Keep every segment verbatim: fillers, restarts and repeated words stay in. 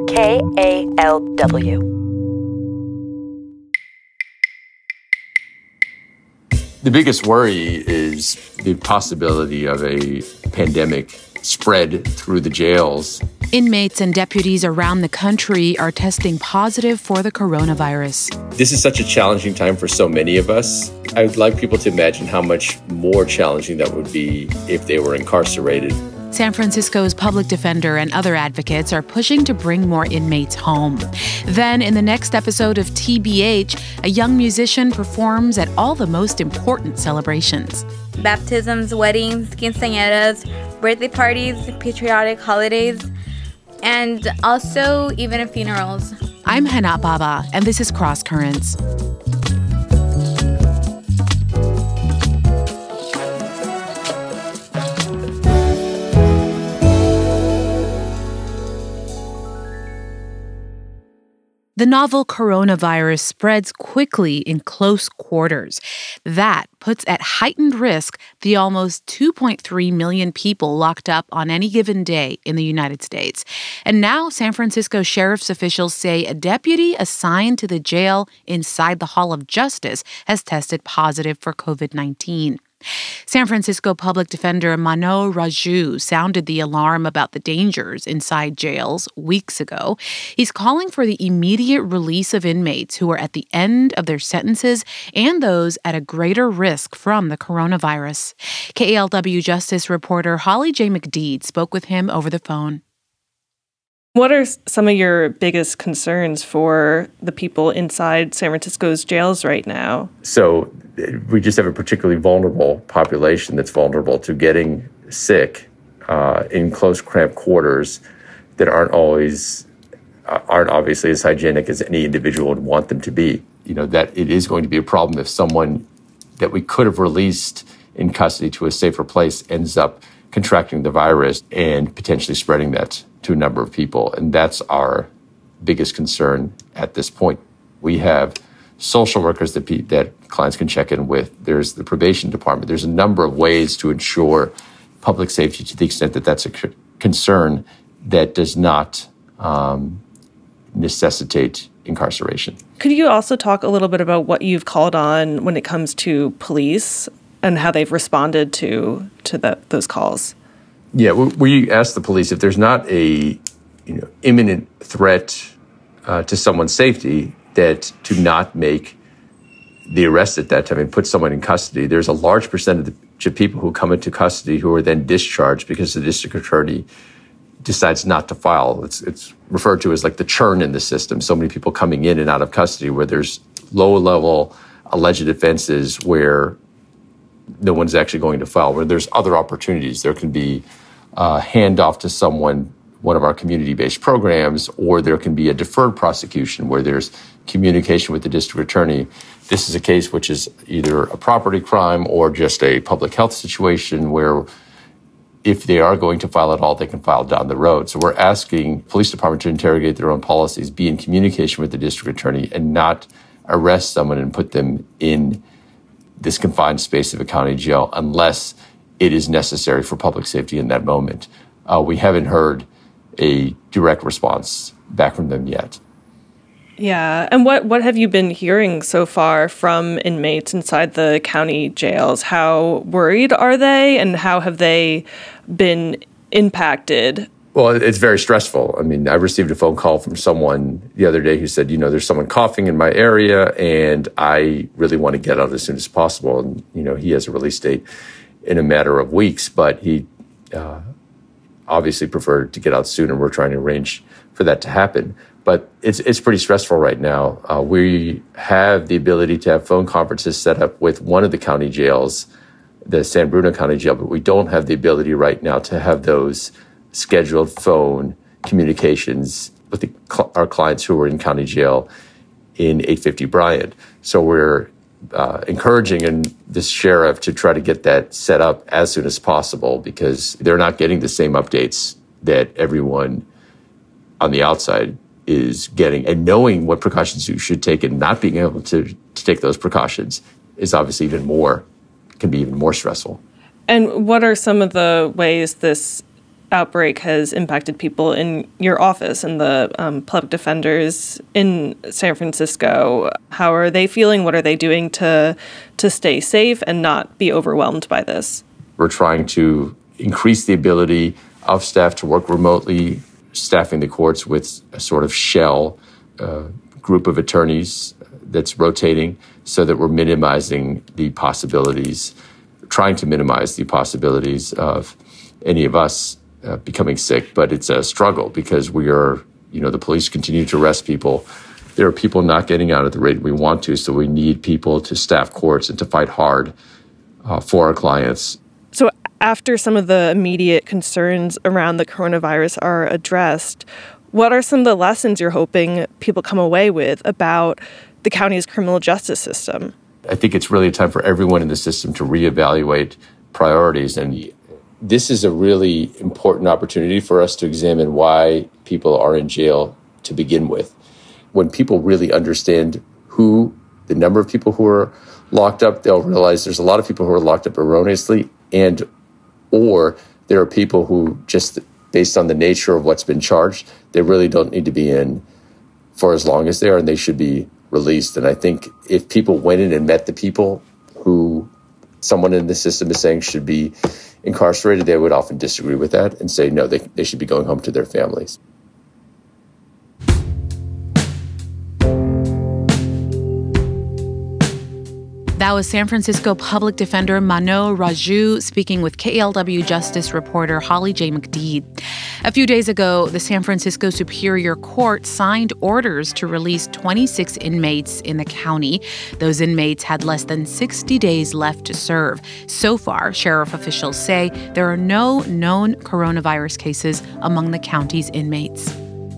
K A L W. The biggest worry is the possibility of a pandemic spread through the jails. Inmates and deputies around the country are testing positive for the coronavirus. This is such a challenging time for so many of us. I would like people to imagine how much more challenging that would be if they were incarcerated. San Francisco's public defender and other advocates are pushing to bring more inmates home. Then, in the next episode of T B H, a young musician performs at all the most important celebrations. Baptisms, weddings, quinceañeras, birthday parties, patriotic holidays, and also even at funerals. I'm Hana Baba, and this is Cross Currents. The novel coronavirus spreads quickly in close quarters. That puts at heightened risk the almost two point three million people locked up on any given day in the United States. And now San Francisco sheriff's officials say a deputy assigned to the jail inside the Hall of Justice has tested positive for covid nineteen. San Francisco public defender Mano Raju sounded the alarm about the dangers inside jails weeks ago. He's calling for the immediate release of inmates who are at the end of their sentences and those at a greater risk from the coronavirus. K A L W Justice reporter Holly J. McDeed spoke with him over the phone. What are some of your biggest concerns for the people inside San Francisco's jails right now? So we just have a particularly vulnerable population that's vulnerable to getting sick uh, in close, cramped quarters that aren't always, uh, aren't obviously as hygienic as any individual would want them to be. You know, that it is going to be a problem if someone that we could have released in custody to a safer place ends up contracting the virus and potentially spreading that to a number of people. And that's our biggest concern at this point. We have social workers that, pe- that clients can check in with. There's the probation department. There's a number of ways to ensure public safety to the extent that that's a c- concern that does not um, necessitate incarceration. Could you also talk a little bit about what you've called on when it comes to police and how they've responded to to the, those calls? Yeah, we, we asked the police if there's not a you know imminent threat uh, to someone's safety, that to not make the arrest at that time and put someone in custody. There's a large percentage of people who come into custody who are then discharged because the district attorney decides not to file. It's, it's referred to as like the churn in the system. So many people coming in and out of custody where there's low-level alleged offenses where no one's actually going to file, where there's other opportunities. There can be a handoff to someone, one of our community-based programs, or there can be a deferred prosecution where there's communication with the district attorney. This is a case which is either a property crime or just a public health situation where if they are going to file at all, they can file down the road. So we're asking police department to interrogate their own policies, be in communication with the district attorney, and not arrest someone and put them in this confined space of a county jail unless it is necessary for public safety in that moment. Uh, we haven't heard a direct response back from them yet. Yeah. And what, what have you been hearing so far from inmates inside the county jails? How worried are they, and how have they been impacted? Well, it's very stressful. I mean, I received a phone call from someone the other day who said, you know, there's someone coughing in my area and I really want to get out as soon as possible. And, you know, he has a release date in a matter of weeks, but he uh, obviously preferred to get out soon, and we're trying to arrange for that to happen. But it's it's pretty stressful right now. Uh, we have the ability to have phone conferences set up with one of the county jails, the San Bruno County Jail, but we don't have the ability right now to have those scheduled phone communications with the, our clients who are in county jail in eight fifty Bryant. So we're uh, encouraging and the sheriff to try to get that set up as soon as possible, because they're not getting the same updates that everyone on the outside is getting. And knowing what precautions you should take and not being able to, to take those precautions is obviously even more, can be even more stressful. And what are some of the ways this outbreak has impacted people in your office and the um, public defenders in San Francisco. How are they feeling? What are they doing to to stay safe and not be overwhelmed by this? We're trying to increase the ability of staff to work remotely, staffing the courts with a sort of shell uh, group of attorneys that's rotating so that we're minimizing the possibilities, trying to minimize the possibilities of any of us Uh, becoming sick. But it's a struggle because we are, you know, the police continue to arrest people. There are people not getting out at the rate we want to, so we need people to staff courts and to fight hard uh, for our clients. So after some of the immediate concerns around the coronavirus are addressed, what are some of the lessons you're hoping people come away with about the county's criminal justice system? I think it's really a time for everyone in the system to reevaluate priorities. And this is a really important opportunity for us to examine why people are in jail to begin with. When people really understand who, the number of people who are locked up, they'll realize there's a lot of people who are locked up erroneously, and or there are people who just based on the nature of what's been charged, they really don't need to be in for as long as they are, and they should be released. And I think if people went in and met the people who someone in the system is saying should be incarcerated, they would often disagree with that and say, no, they, they should be going home to their families. That was San Francisco Public Defender Manoj Raju speaking with K A L W Justice reporter Holly J. McDede. A few days ago, the San Francisco Superior Court signed orders to release twenty-six inmates in the county. Those inmates had less than sixty days left to serve. So far, sheriff officials say there are no known coronavirus cases among the county's inmates.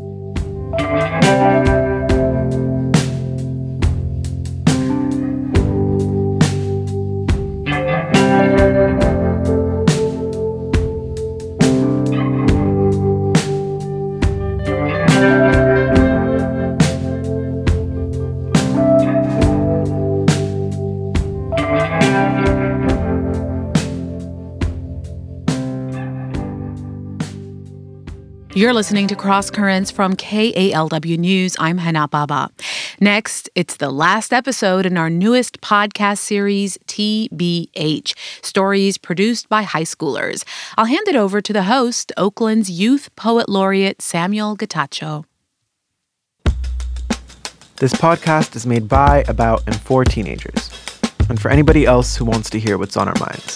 You're listening to Cross Currents from K A L W News. I'm Hana Baba. Next, it's the last episode in our newest podcast series, T B H, stories produced by high schoolers. I'll hand it over to the host, Oakland's Youth Poet Laureate Samuel Getachew. This podcast is made by, about, and for teenagers, and for anybody else who wants to hear what's on our minds.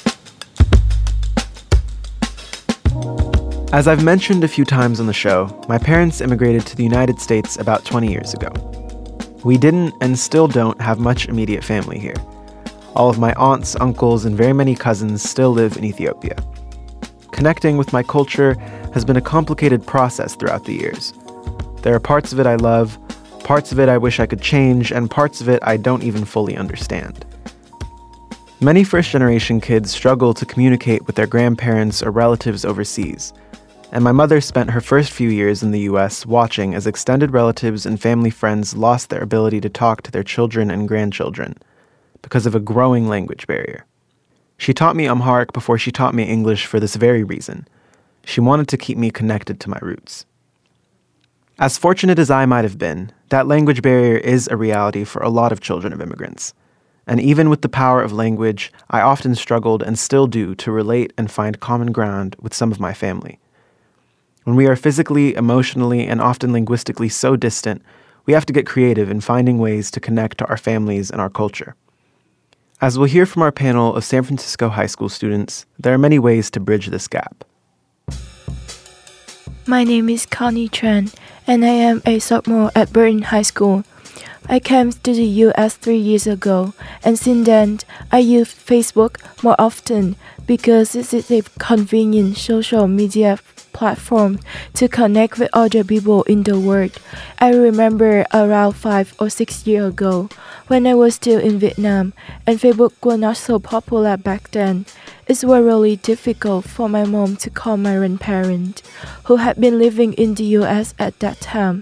As I've mentioned a few times on the show, my parents immigrated to the United States about twenty years ago. We didn't and still don't have much immediate family here. All of my aunts, uncles, and very many cousins still live in Ethiopia. Connecting with my culture has been a complicated process throughout the years. There are parts of it I love, parts of it I wish I could change, and parts of it I don't even fully understand. Many first-generation kids struggle to communicate with their grandparents or relatives overseas, and my mother spent her first few years in the U S watching as extended relatives and family friends lost their ability to talk to their children and grandchildren because of a growing language barrier. She taught me Amharic before she taught me English for this very reason. She wanted to keep me connected to my roots. As fortunate as I might have been, that language barrier is a reality for a lot of children of immigrants. And even with the power of language, I often struggled and still do to relate and find common ground with some of my family. When we are physically, emotionally, and often linguistically so distant, we have to get creative in finding ways to connect to our families and our culture. As we'll hear from our panel of San Francisco high school students, there are many ways to bridge this gap. My name is Connie Chen, and I am a sophomore at Burton High School. I came to the U S three years ago, and since then, I use Facebook more often because it is a convenient social media platform to connect with other people in the world. I remember around five or six years ago, when I was still in Vietnam, and Facebook was not so popular back then. It was really difficult for my mom to call my grandparents, who had been living in the U S at that time,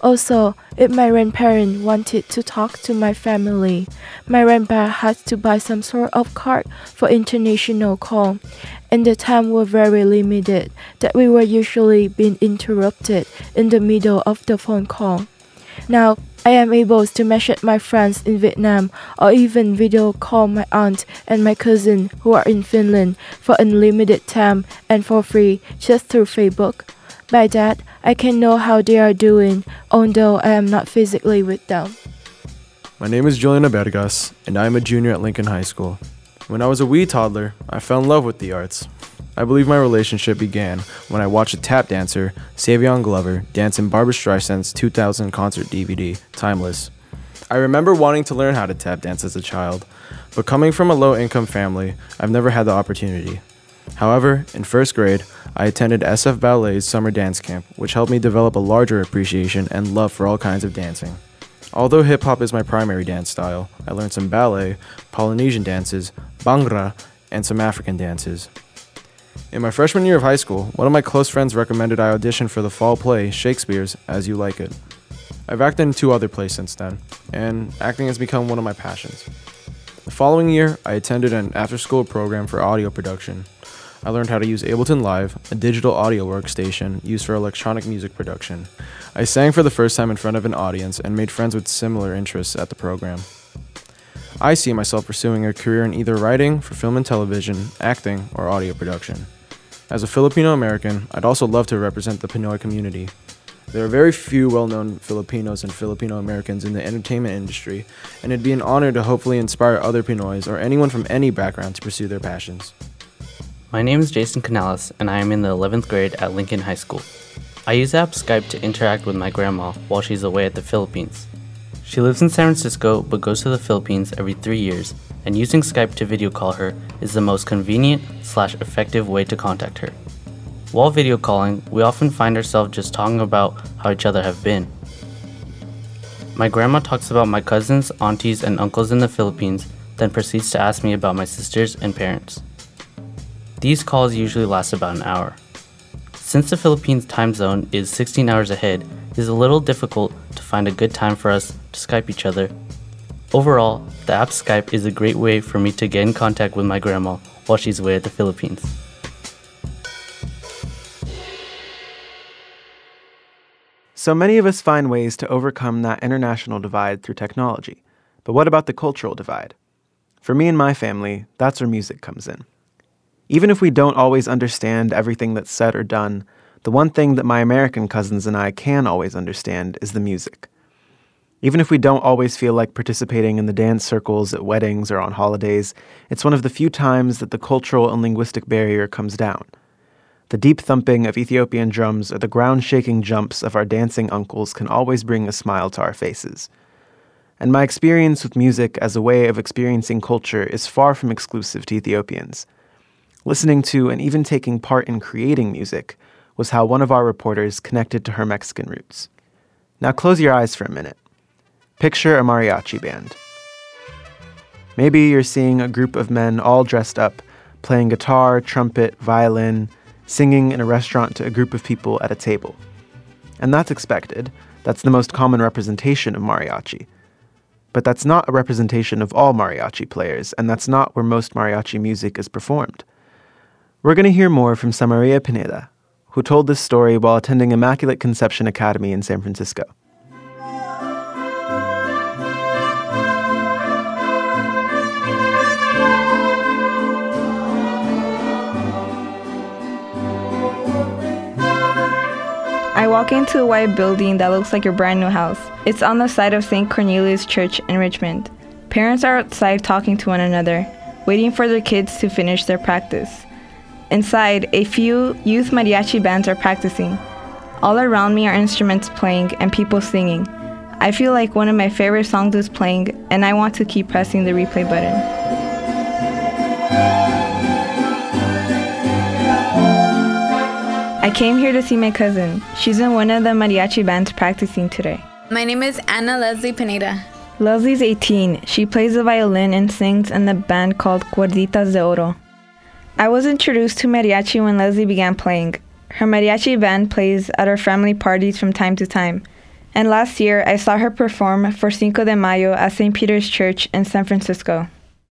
Also, if my grandparent wanted to talk to my family, my grandpa had to buy some sort of card for international call, and the time were very limited that we were usually being interrupted in the middle of the phone call. Now, I am able to message my friends in Vietnam or even video call my aunt and my cousin who are in Finland for unlimited time and for free just through Facebook. By that, I can know how they are doing, although I am not physically with them. My name is Julian Abergas, and I am a junior at Lincoln High School. When I was a wee toddler, I fell in love with the arts. I believe my relationship began when I watched a tap dancer, Savion Glover, dance in Barbra Streisand's two thousand concert D V D, Timeless. I remember wanting to learn how to tap dance as a child, but coming from a low-income family, I've never had the opportunity. However, in first grade, I attended S F Ballet's summer dance camp, which helped me develop a larger appreciation and love for all kinds of dancing. Although hip-hop is my primary dance style, I learned some ballet, Polynesian dances, Bhangra, and some African dances. In my freshman year of high school, one of my close friends recommended I audition for the fall play Shakespeare's As You Like It. I've acted in two other plays since then, and acting has become one of my passions. The following year, I attended an after-school program for audio production. I learned how to use Ableton Live, a digital audio workstation used for electronic music production. I sang for the first time in front of an audience and made friends with similar interests at the program. I see myself pursuing a career in either writing for film and television, acting, or audio production. As a Filipino American, I'd also love to represent the Pinoy community. There are very few well-known Filipinos and Filipino Americans in the entertainment industry, and it'd be an honor to hopefully inspire other Pinoys or anyone from any background to pursue their passions. My name is Jason Canales, and I am in the eleventh grade at Lincoln High School. I use the app Skype to interact with my grandma while she's away at the Philippines. She lives in San Francisco but goes to the Philippines every three years, and using Skype to video call her is the most convenient slash effective way to contact her. While video calling, we often find ourselves just talking about how each other have been. My grandma talks about my cousins, aunties, and uncles in the Philippines, then proceeds to ask me about my sisters and parents. These calls usually last about an hour. Since the Philippines time zone is sixteen hours ahead, it is a little difficult to find a good time for us to Skype each other. Overall, the app Skype is a great way for me to get in contact with my grandma while she's away at the Philippines. So many of us find ways to overcome that international divide through technology. But what about the cultural divide? For me and my family, that's where music comes in. Even if we don't always understand everything that's said or done, the one thing that my American cousins and I can always understand is the music. Even if we don't always feel like participating in the dance circles at weddings or on holidays, it's one of the few times that the cultural and linguistic barrier comes down. The deep thumping of Ethiopian drums or the ground-shaking jumps of our dancing uncles can always bring a smile to our faces. And my experience with music as a way of experiencing culture is far from exclusive to Ethiopians. Listening to and even taking part in creating music was how one of our reporters connected to her Mexican roots. Now close your eyes for a minute. Picture a mariachi band. Maybe you're seeing a group of men all dressed up, playing guitar, trumpet, violin, singing in a restaurant to a group of people at a table. And that's expected. That's the most common representation of mariachi. But that's not a representation of all mariachi players, and that's not where most mariachi music is performed. We're going to hear more from Samaria Pineda, who told this story while attending Immaculate Conception Academy in San Francisco. I walk into a white building that looks like a brand new house. It's on the side of Saint Cornelius Church in Richmond. Parents are outside talking to one another, waiting for their kids to finish their practice. Inside, a few youth mariachi bands are practicing. All around me are instruments playing and people singing. I feel like one of my favorite songs is playing, and I want to keep pressing the replay button. I came here to see my cousin. She's in one of the mariachi bands practicing today. My name is Ana Leslie Pineda. Leslie's eighteen. She plays the violin and sings in the band called Cuerditas de Oro. I was introduced to mariachi when Leslie began playing. Her mariachi band plays at our family parties from time to time. And last year, I saw her perform for Cinco de Mayo at Saint Peter's Church in San Francisco.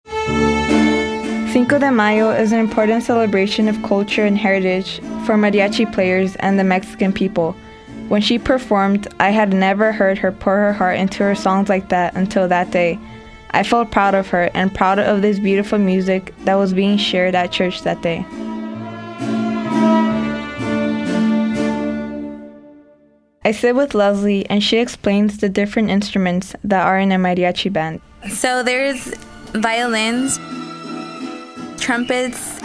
Cinco de Mayo is an important celebration of culture and heritage for mariachi players and the Mexican people. When she performed, I had never heard her pour her heart into her songs like that until that day. I felt proud of her and proud of this beautiful music that was being shared at church that day. I sit with Leslie and she explains the different instruments that are in a mariachi band. So there's violins, trumpets,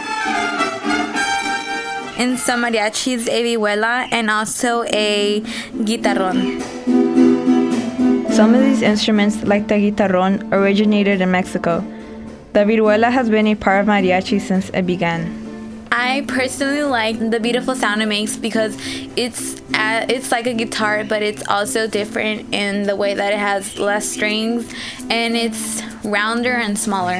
in some mariachis, a vihuela, and also a guitarrón. Some of these instruments, like the guitarrón, originated in Mexico. The vihuela has been a part of mariachi since it began. I personally like the beautiful sound it makes because it's uh, it's like a guitar, but it's also different in the way that it has less strings and it's rounder and smaller.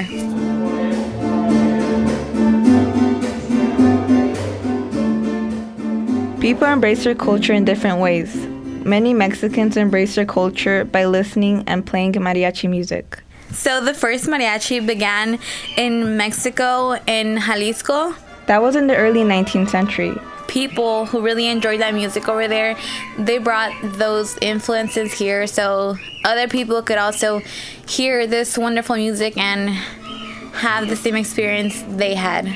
People embrace their culture in different ways. Many Mexicans embrace their culture by listening and playing mariachi music. So the first mariachi began in Mexico, in Jalisco. That was in the early nineteenth century. People who really enjoyed that music over there, they brought those influences here so other people could also hear this wonderful music and have the same experience they had.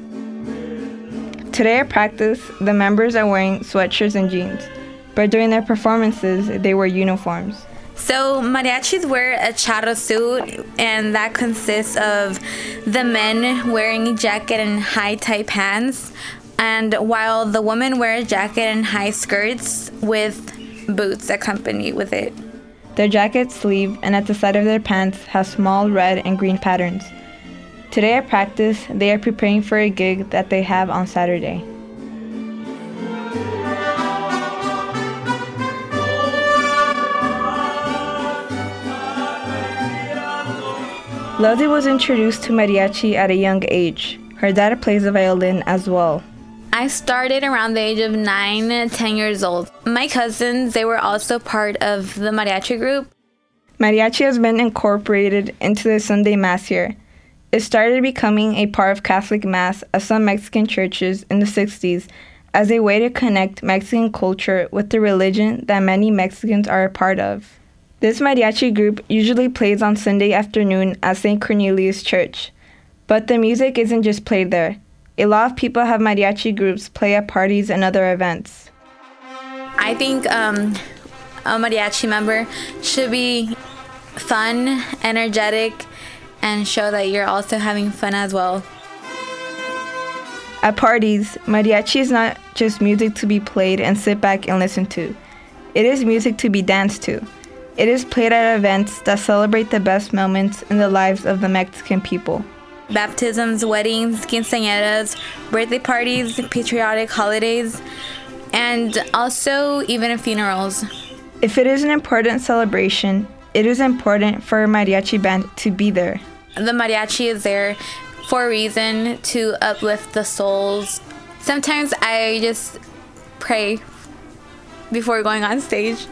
Today at practice, the members are wearing sweatshirts and jeans, but during their performances, they wear uniforms. So mariachis wear a charro suit, and that consists of the men wearing a jacket and high-tie pants, and while the women wear a jacket and high skirts with boots accompanied with it. Their jacket sleeve and at the side of their pants have small red and green patterns. Today at practice, they are preparing for a gig that they have on Saturday. Leslie was introduced to mariachi at a young age. Her dad plays the violin as well. I started around the age of nine, ten years old. My cousins, they were also part of the mariachi group. Mariachi has been incorporated into the Sunday Mass here. It started becoming a part of Catholic Mass at some Mexican churches in the sixties as a way to connect Mexican culture with the religion that many Mexicans are a part of. This mariachi group usually plays on Sunday afternoon at Saint Cornelius Church. But the music isn't just played there. A lot of people have mariachi groups play at parties and other events. I think um, a mariachi member should be fun, energetic, and show that you're also having fun as well. At parties, mariachi is not just music to be played and sit back and listen to. It is music to be danced to. It is played at events that celebrate the best moments in the lives of the Mexican people. Baptisms, weddings, quinceañeras, birthday parties, patriotic holidays, and also even funerals. If it is an important celebration, it is important for a mariachi band to be there. The mariachi is there for a reason, to uplift the souls. Sometimes I just pray before going on stage.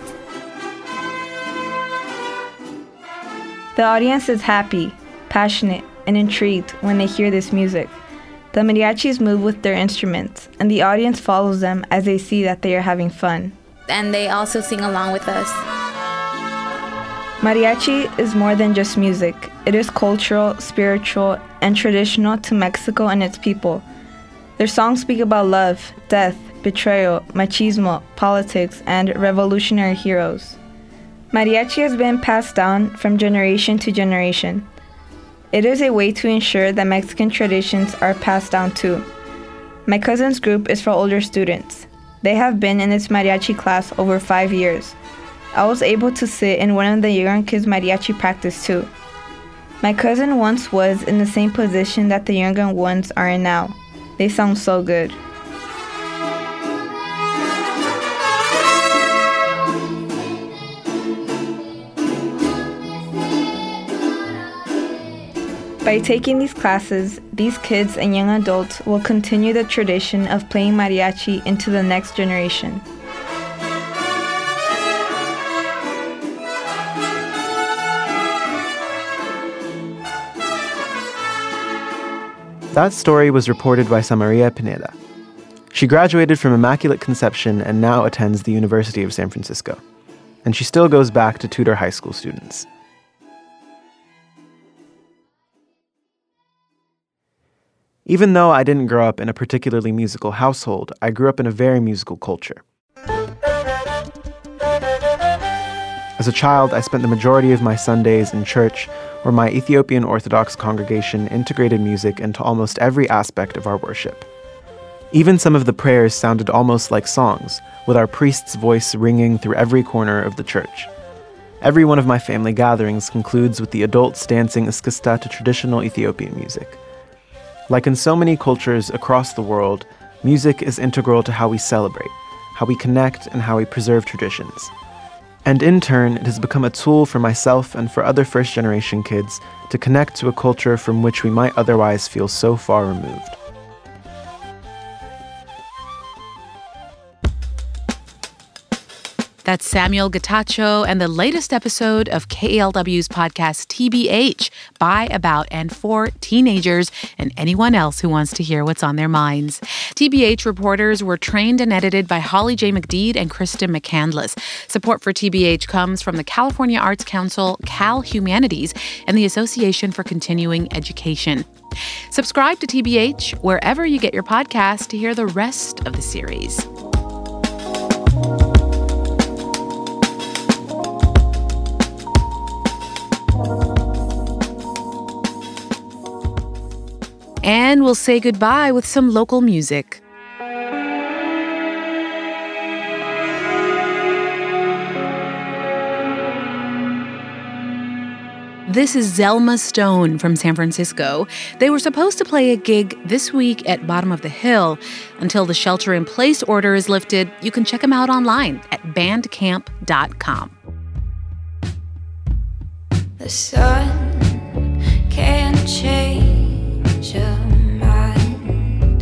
The audience is happy, passionate, and intrigued when they hear this music. The mariachis move with their instruments, and the audience follows them as they see that they are having fun. And they also sing along with us. Mariachi is more than just music. It is cultural, spiritual, and traditional to Mexico and its people. Their songs speak about love, death, betrayal, machismo, politics, and revolutionary heroes. Mariachi has been passed down from generation to generation. It is a way to ensure that Mexican traditions are passed down too. My cousin's group is for older students. They have been in this mariachi class over five years. I was able to sit in one of the younger kids' mariachi practice too. My cousin once was in the same position that the younger ones are in now. They sound so good. By taking these classes, these kids and young adults will continue the tradition of playing mariachi into the next generation. That story was reported by Samaria Pineda. She graduated from Immaculate Conception and now attends the University of San Francisco. And she still goes back to tutor high school students. Even though I didn't grow up in a particularly musical household, I grew up in a very musical culture. As a child, I spent the majority of my Sundays in church, where my Ethiopian Orthodox congregation integrated music into almost every aspect of our worship. Even some of the prayers sounded almost like songs, with our priest's voice ringing through every corner of the church. Every one of my family gatherings concludes with the adults dancing eskista to traditional Ethiopian music. Like in so many cultures across the world, music is integral to how we celebrate, how we connect, and how we preserve traditions. And in turn, it has become a tool for myself and for other first-generation kids to connect to a culture from which we might otherwise feel so far removed. That's Samuel Getachew and the latest episode of K E L W's podcast T B H, by, about, and for teenagers and anyone else who wants to hear what's on their minds. T B H reporters were trained and edited by Holly J. McDeed and Kristen McCandless. Support for T B H comes from the California Arts Council, Cal Humanities, and the Association for Continuing Education. Subscribe to T B H wherever you get your podcast to hear the rest of the series. And we'll say goodbye with some local music. This is Zelma Stone from San Francisco. They were supposed to play a gig this week at Bottom of the Hill. Until the shelter-in-place order is lifted, you can check them out online at bandcamp dot com. The sun can't change your mind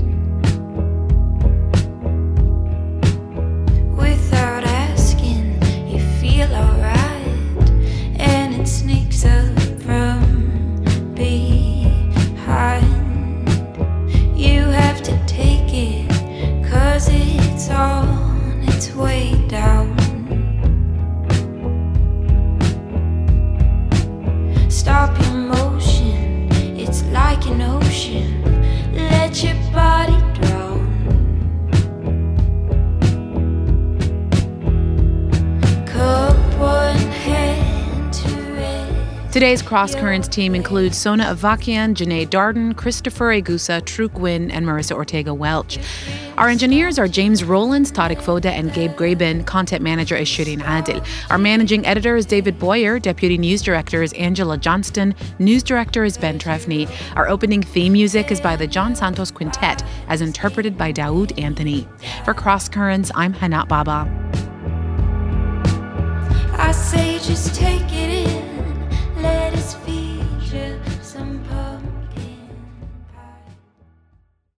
without asking. You feel alright, and it sneaks up from behind. You have to take it, 'cause it's on its way down. Stop your motion, it's like an ocean. Let your body drown. Cup one hand to it. Today's Cross Currents team includes Sona Avakian, Janae Darden, Christopher Egusa, True Gwynn, and Marissa Ortega-Welch. Our engineers are James Rowlands, Tariq Foda, and Gabe Graben. Content manager is Shireen Adil. Our managing editor is David Boyer. Deputy news director is Angela Johnston. News director is Ben Trefny. Our opening theme music is by the John Santos Quintet, as interpreted by Daoud Anthony. For Cross Currents, I'm Hanat Baba. I say just take it in.